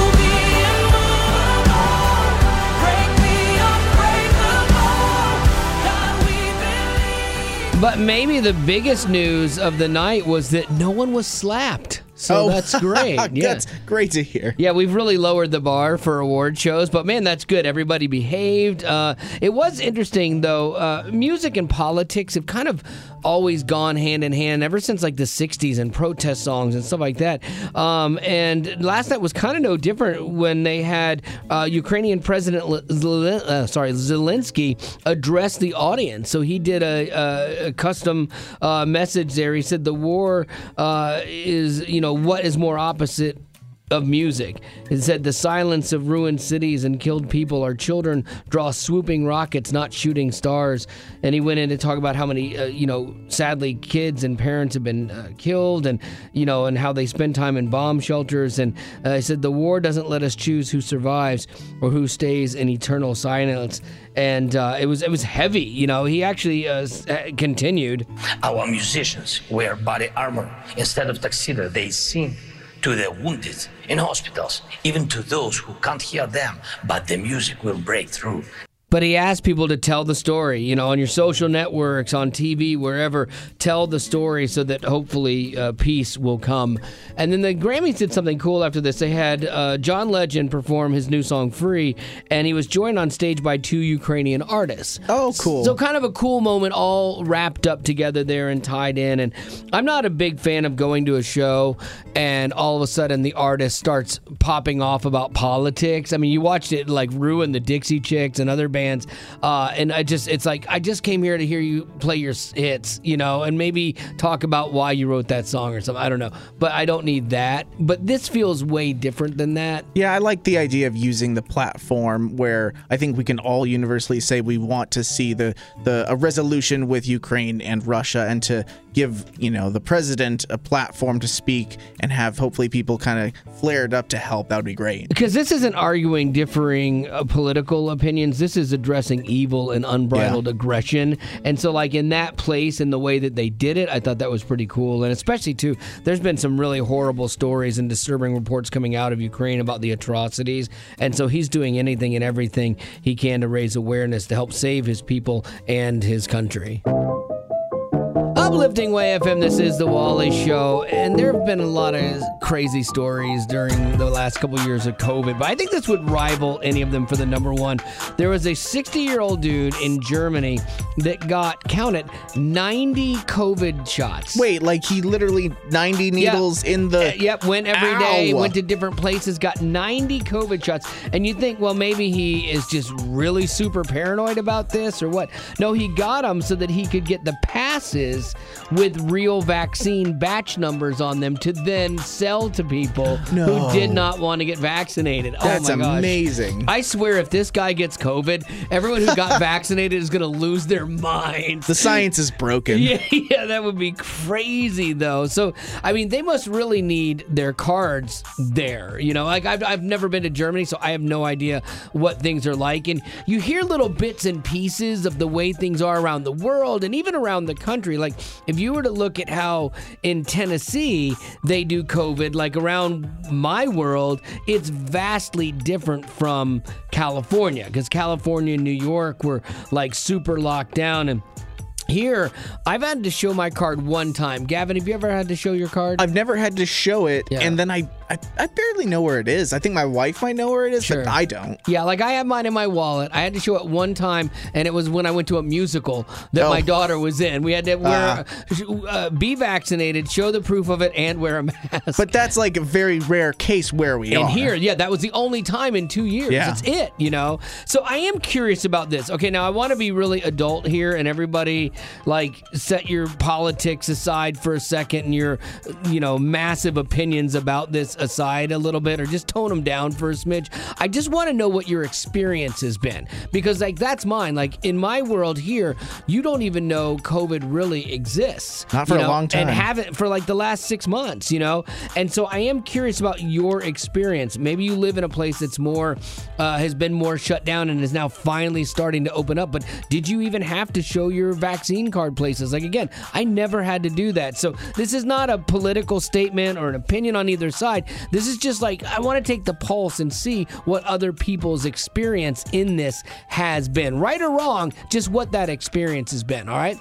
[SPEAKER 6] But maybe the biggest news of the night was that no one was slapped. So that's great. Yeah.
[SPEAKER 7] That's great to hear.
[SPEAKER 6] Yeah, we've really lowered the bar for award shows, but man, that's good. Everybody behaved. It was interesting, though. Music and politics have kind of always gone hand in hand ever since like the 60s and protest songs and stuff like that. And last night was kind of no different when they had Ukrainian President Zelensky address the audience. So he did a custom message there. He said the war is, what is more opposite of music. It said the silence of ruined cities and killed people. Our children draw swooping rockets, not shooting stars. And he went in to talk about how many, sadly, kids and parents have been killed, and and how they spend time in bomb shelters. And he said the war doesn't let us choose who survives or who stays in eternal silence. And it was heavy. He actually continued.
[SPEAKER 17] Our musicians wear body armor instead of tuxedo. They sing to the wounded in hospitals, even to those who can't hear them, but the music will break through.
[SPEAKER 6] But he asked people to tell the story, on your social networks, on TV, wherever. Tell the story so that hopefully peace will come. And then the Grammys did something cool after this. They had John Legend perform his new song, Free, and he was joined on stage by 2 Ukrainian artists.
[SPEAKER 7] Oh, cool.
[SPEAKER 6] So kind of a cool moment all wrapped up together there and tied in. And I'm not a big fan of going to a show and all of a sudden the artist starts popping off about politics. I mean, you watched it like ruin the Dixie Chicks and other bands. And I just came here to hear you play your hits, and maybe talk about why you wrote that song or something. I don't know, but I don't need that. But this feels way different than that.
[SPEAKER 7] Yeah, I like the idea of using the platform where I think we can all universally say we want to see a resolution with Ukraine and Russia, and to give, the president a platform to speak and have hopefully people kind of flared up to help. That would be great.
[SPEAKER 6] Because this isn't arguing differing political opinions. This is addressing evil and unbridled aggression. And so like in that place and the way that they did it, I thought that was pretty cool. And especially too, there's been some really horrible stories and disturbing reports coming out of Ukraine about the atrocities. And so he's doing anything and everything he can to raise awareness to help save his people and his country. Uplifting Way FM, this is The Wally Show, and there have been a lot of crazy stories during the last couple of years of COVID, but I think this would rival any of them for the number one. There was a 60-year-old dude in Germany that got, count it, 90 COVID shots.
[SPEAKER 7] Wait, like he literally 90 needles in the...
[SPEAKER 6] Yep, went every day, went to different places, got 90 COVID shots, and you'd think, well, maybe he is just really super paranoid about this or what? No, he got them so that he could get the passes with real vaccine batch numbers on them to then sell to people who did not want to get vaccinated.
[SPEAKER 7] That's
[SPEAKER 6] oh my gosh.
[SPEAKER 7] amazing.
[SPEAKER 6] I swear if this guy gets COVID, everyone who got vaccinated is going to lose their minds.
[SPEAKER 7] The science is broken.
[SPEAKER 6] Yeah, that would be crazy though. So, I mean, they must really need their cards there. You know, like I've never been to Germany, so I have no idea what things are like. And you hear little bits and pieces of the way things are around the world and even around the country. Like if you were to look at how in Tennessee they do COVID, like around my world, it's vastly different from California, because California and New York were like super locked down. And here, I've had to show my card one time. Gavin, have you ever had to show your card?
[SPEAKER 7] I've never had to show it, and then I barely know where it is. I think my wife might know where it is, but I don't.
[SPEAKER 6] Yeah, like I have mine in my wallet. I had to show it one time, and it was when I went to a musical that my daughter was in. We had to wear, be vaccinated, show the proof of it, and wear a mask.
[SPEAKER 7] But that's like a very rare case where we are.
[SPEAKER 6] And here, that was the only time in 2 years.
[SPEAKER 7] Yeah.
[SPEAKER 6] It's it, you know? So I am curious about this. Okay, now I want to be really adult here, and everybody, like, set your politics aside for a second and your, massive opinions about this aside a little bit, or just tone them down for a smidge. I just want to know what your experience has been, because like that's mine. Like in my world here, you don't even know COVID really exists.
[SPEAKER 7] Not for a long time.
[SPEAKER 6] And haven't for like the last 6 months, And so I am curious about your experience. Maybe you live in a place that's more, has been more shut down and is now finally starting to open up. But did you even have to show your vaccine card places? Like again, I never had to do that. So this is not a political statement or an opinion on either side. This is just like, I want to take the pulse and see what other people's experience in this has been. Right or wrong, just what that experience has been, all right?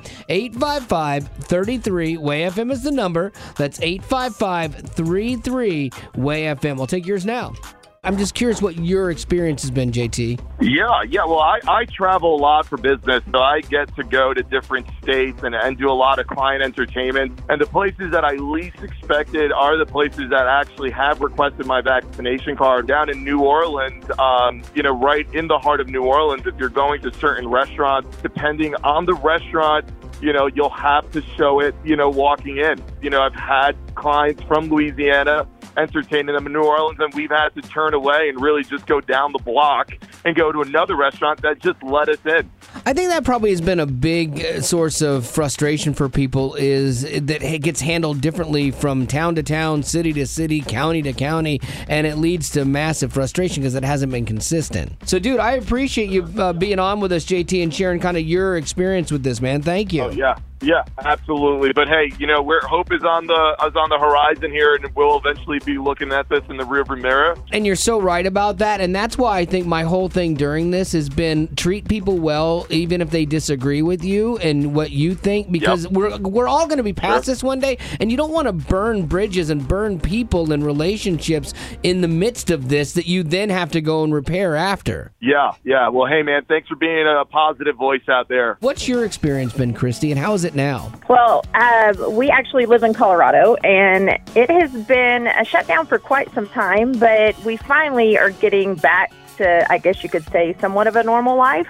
[SPEAKER 6] 855-33-WAY-FM is the number. That's 855-33-WAY-FM. I'll take yours now. I'm just curious what your experience has been, JT.
[SPEAKER 18] Yeah. Well, I travel a lot for business, so I get to go to different states and do a lot of client entertainment. And the places that I least expected are the places that actually have requested my vaccination card. Down in New Orleans, right in the heart of New Orleans, if you're going to certain restaurants, depending on the restaurant, you'll have to show it, walking in. I've had clients from Louisiana entertaining them in New Orleans, and we've had to turn away and really just go down the block and go to another restaurant that just let us in.
[SPEAKER 6] I think that probably has been a big source of frustration for people, is that it gets handled differently from town to town, city to city, county to county, and it leads to massive frustration because it hasn't been consistent. So, dude, I appreciate you being on with us, JT, and sharing kind of your experience with this, man. Thank you.
[SPEAKER 18] Oh, yeah, absolutely. But hey, hope is on the horizon here, and we'll eventually be looking at this in the rearview mirror.
[SPEAKER 6] And you're so right about that, and that's why I think my whole thing during this has been treat people well, even if they disagree with you and what you think, because we're all going to be past this one day, and you don't want to burn bridges and burn people and relationships in the midst of this that you then have to go and repair after.
[SPEAKER 18] Yeah. Well, hey, man, thanks for being a positive voice out there.
[SPEAKER 6] What's your experience been, Christy, and how is it now?
[SPEAKER 19] Well, we actually live in Colorado, and it has been shut down for quite some time, but we finally are getting back to, I guess you could say, somewhat of a normal life.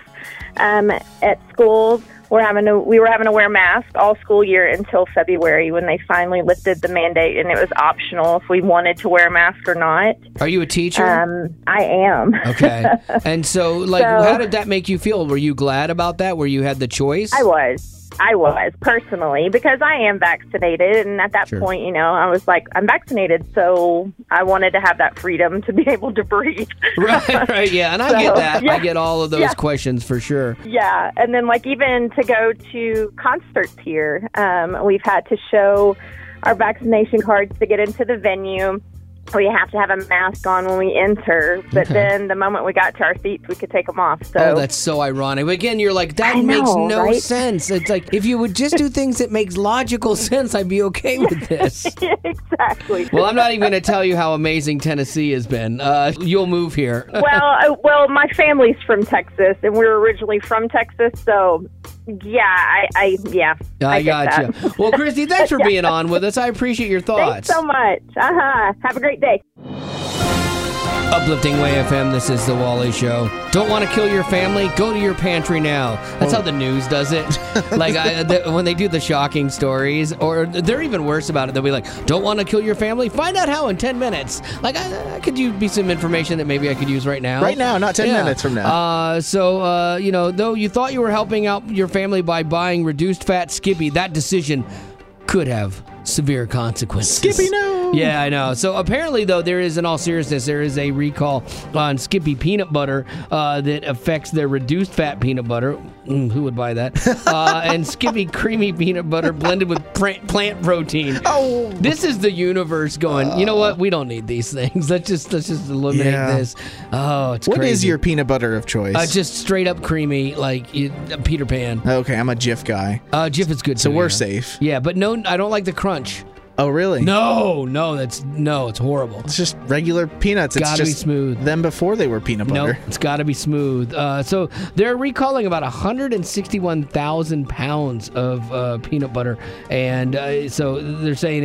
[SPEAKER 19] At schools, we were having to wear masks all school year until February, when they finally lifted the mandate, and it was optional if we wanted to wear a mask or not.
[SPEAKER 6] Are you a teacher?
[SPEAKER 19] I am.
[SPEAKER 6] Okay. And so, how did that make you feel? Were you glad about that, where you had the choice?
[SPEAKER 19] I was personally, because I am vaccinated, and at that point, I was like, I'm vaccinated, so I wanted to have that freedom to be able to breathe.
[SPEAKER 6] Right, yeah, and I get that. Yeah. I get all of those questions for sure.
[SPEAKER 19] Yeah, and then even to go to concerts here, we've had to show our vaccination cards to get into the venue. we have to have a mask on when we enter, but
[SPEAKER 6] Okay.
[SPEAKER 19] then the moment we got to our seats, we could take them off. So
[SPEAKER 6] Oh, that's so ironic. Again, you're like, that
[SPEAKER 19] I know,
[SPEAKER 6] makes no
[SPEAKER 19] right?
[SPEAKER 6] sense. It's like, if you would just do things that makes logical sense, I'd be okay with this.
[SPEAKER 19] Exactly.
[SPEAKER 6] Well, I'm not even going to tell you how amazing Tennessee has been. You'll move here.
[SPEAKER 19] well, my family's from Texas, and we were originally from Texas, so yeah, I get
[SPEAKER 6] gotcha.
[SPEAKER 19] that.
[SPEAKER 6] Well, Christy, thanks for being on with us. I appreciate your thoughts.
[SPEAKER 19] Thanks so much. Have a great day.
[SPEAKER 6] Uplifting Way FM, this is The Wally Show. Don't want to kill your family? Go to your pantry now. That's how the news does it. Like, when they do the shocking stories, or they're even worse about it, they'll be like, don't want to kill your family? Find out how in 10 minutes. Like, I could be some information that maybe I could use right now.
[SPEAKER 7] Right now, not 10 minutes from now.
[SPEAKER 6] Though you thought you were helping out your family by buying reduced fat Skippy, that decision could have severe consequences.
[SPEAKER 7] Skippy, no!
[SPEAKER 6] Yeah, I know. So apparently, though, there is, in all seriousness, there is a recall on Skippy peanut butter that affects their reduced fat peanut butter. Who would buy that? And Skippy creamy peanut butter blended with plant protein.
[SPEAKER 7] Oh,
[SPEAKER 6] this is the universe going, you know what? We don't need these things. Let's just eliminate this. Oh, it's crazy.
[SPEAKER 7] What is your peanut butter of choice?
[SPEAKER 6] Just straight up creamy, like Peter Pan.
[SPEAKER 7] Okay, I'm a Jif guy.
[SPEAKER 6] Jif is good.
[SPEAKER 7] So
[SPEAKER 6] too,
[SPEAKER 7] we're
[SPEAKER 6] yeah.
[SPEAKER 7] safe.
[SPEAKER 6] Yeah, but no, I don't like the crunch.
[SPEAKER 7] Oh, really?
[SPEAKER 6] No, it's horrible.
[SPEAKER 7] It's just regular peanuts. It's
[SPEAKER 6] gotta be
[SPEAKER 7] just
[SPEAKER 6] smooth.
[SPEAKER 7] them before they were peanut butter.
[SPEAKER 6] Nope, it's got to be smooth. So they're recalling about 161,000 pounds of peanut butter, and so they're saying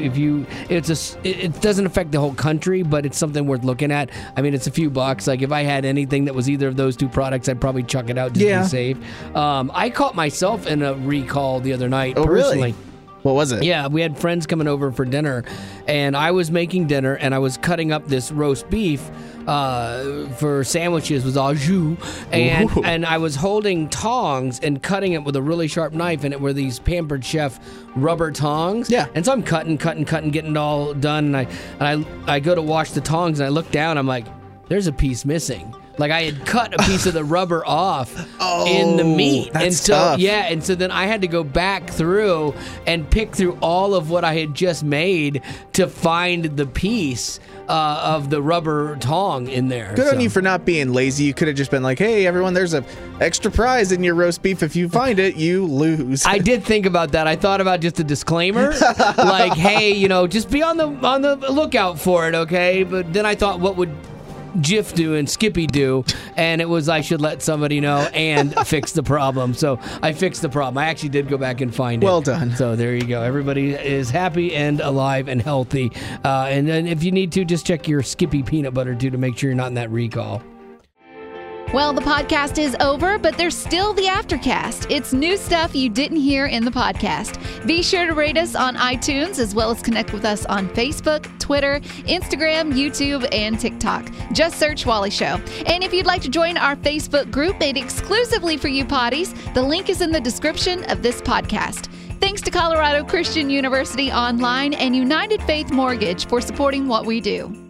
[SPEAKER 6] it doesn't affect the whole country, but it's something worth looking at. I mean, it's a few bucks. Like if I had anything that was either of those two products, I'd probably chuck it out just to be safe. I caught myself in a recall the other night.
[SPEAKER 7] Oh,
[SPEAKER 6] personally.
[SPEAKER 7] really? What was it?
[SPEAKER 6] Yeah, we had friends coming over for dinner, and I was making dinner, and I was cutting up this roast beef for sandwiches with au jus, and I was holding tongs and cutting it with a really sharp knife, and it were these Pampered Chef rubber tongs.
[SPEAKER 7] Yeah.
[SPEAKER 6] And so I'm cutting, getting it all done, and I go to wash the tongs, and I look down, I'm like, there's a piece missing. Like I had cut a piece of the rubber off in the meat.
[SPEAKER 7] That's tough.
[SPEAKER 6] And so then I had to go back through and pick through all of what I had just made to find the piece of the rubber tong in there.
[SPEAKER 7] Good on you for not being lazy. You could have just been like, hey, everyone, there's an extra prize in your roast beef. If you find it, you lose.
[SPEAKER 6] I did think about that. I thought about just a disclaimer. Like, hey, just be on the lookout for it, okay? But then I thought, what would Jif do and Skippy do, and it was I should let somebody know and fix the problem. So I fixed the problem. I actually did go back and find it.
[SPEAKER 7] Well done.
[SPEAKER 6] So there you go. Everybody is happy and alive and healthy. And then if you need to, just check your Skippy peanut butter too to make sure you're not in that recall.
[SPEAKER 1] Well, the podcast is over, but there's still the Aftercast. It's new stuff you didn't hear in the podcast. Be sure to rate us on iTunes, as well as connect with us on Facebook, Twitter, Instagram, YouTube, and TikTok. Just search Wally Show. And if you'd like to join our Facebook group made exclusively for you potties, the link is in the description of this podcast. Thanks to Colorado Christian University Online and United Faith Mortgage for supporting what we do.